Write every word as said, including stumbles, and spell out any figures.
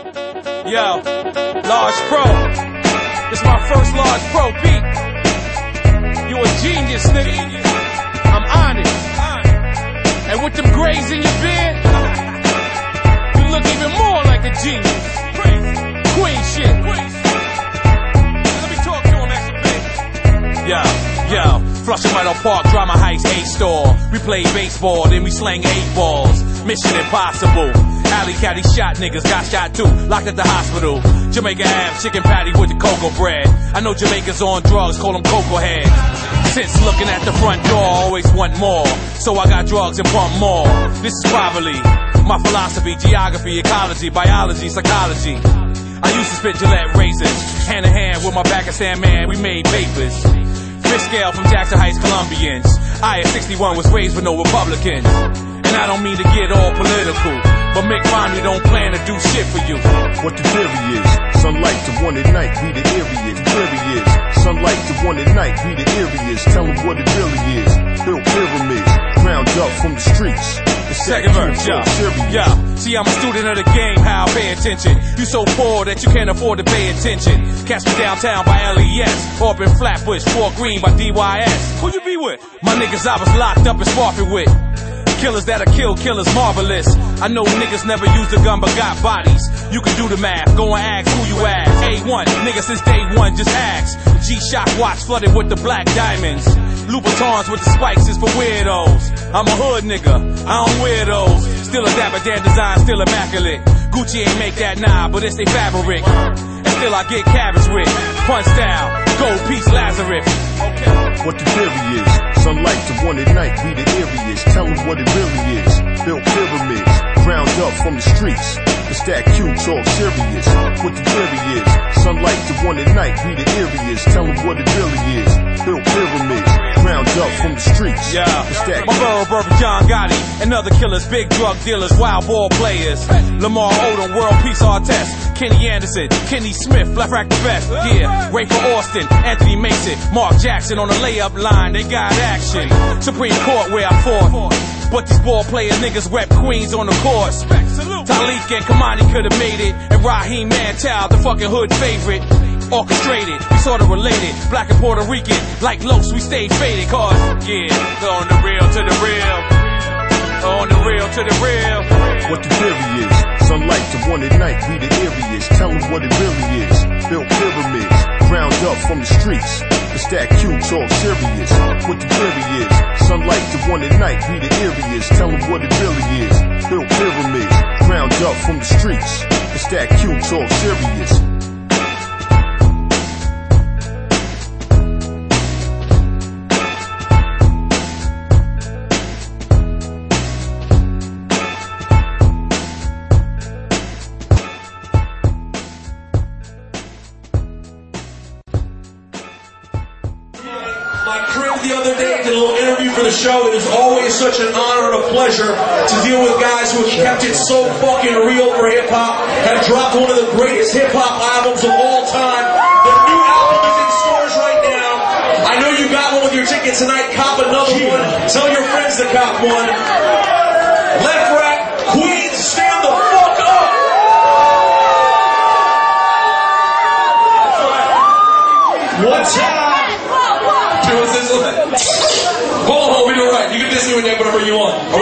Yo, Large Pro. This my first Large Pro beat. You a genius, nigga. I'm honest. And with them grays in your beard, you look even more like a genius. Queen shit. Let me talk to him, actually. Yo, yo. Flushing Meadow Park, Drama Heights, A-Store. We play baseball, then we slang eight balls. Mission impossible. Alley caddy shot niggas, got shot too, locked at the hospital. Jamaica Ave, chicken patty with the cocoa bread. I know Jamaicans on drugs, call them cocoa head. Since looking at the front door, always want more. So I got drugs and pump more. This is probably my philosophy, geography, ecology, biology, psychology. I used to spit Gillette razors, hand in hand with my Pakistan man, we made papers. Fish scale from Jackson Heights Colombians. I at sixty-one was raised with no Republicans. And I don't mean to get all political, but Mick Romney don't plan to do shit for you. What the theory is, sunlight to one at night, we the areas. The theory is, sunlight to one at night, we the areas. Tell them what it really is. Built pyramids, ground up from the streets. The second verse, yeah, yeah. See, I'm a student of the game, how I pay attention. You so poor that you can't afford to pay attention. Catch me downtown by L E S, or up in Flatbush, Fort Greene by D Y S. Who you be with? My niggas I was locked up and sparking with. Killers that'll kill killers, marvelous. I know niggas never used a gun but got bodies. You can do the math, go and ask who you ask. A one, nigga since day one, just ask. G-Shock watch flooded with the black diamonds. Louboutins with the spikes is for weirdos. I'm a hood nigga, I don't wear those. Still a Dapper Dan design, still immaculate. Gucci ain't make that nah, but it's they fabric. And still I get cabbage with punch style, gold piece Lazarus. What the theory is, sunlight to one at night, we the areas. Tell them what it really is. Built pyramids, ground up from the streets. It's that Q talk serious. What the theory is, sunlight to one at night, we the areas. Tell them what it really is. Built pyramids, ground up from the streets. Yeah, it's that my borough brother John Gotti and other killers, big drug dealers, wild ball players. Lamar Odom, world peace artist. Kenny Anderson, Kenny Smith, left rack the best. Yeah, Rayford Austin, Anthony Mason, Mark Jackson on the layup line, they got action. Supreme Court where I fought. But these ball player niggas rep Queens on the course. Talib and Kamani could've made it, and Raheem Mantel, the fucking hood favorite. Orchestrated, we sorta related, black and Puerto Rican, like Los, we stayed faded, cause, yeah, on the real to the real, on the real to the real. What the theory is, sunlight to one at night, we the areas. Tell them what it really is. Built pyramids, ground up from the streets. It's that Q talk serious. What the theory is, sunlight to one at night, we the areas. Tell them what it really is. Built pyramids, ground up from the streets. It's that Q talk serious. My crib the other day, did a little interview for the show. It is always such an honor and a pleasure to deal with guys who have kept it so fucking real for hip-hop, have dropped one of the greatest hip-hop albums of all time. Their new album is in stores right now. I know you got one with your ticket tonight. Cop another one. Tell your friends to cop one. Left Rack, Queens, stand the fuck up! One time. Hold on, we do it right. You can diss me with that whatever you want.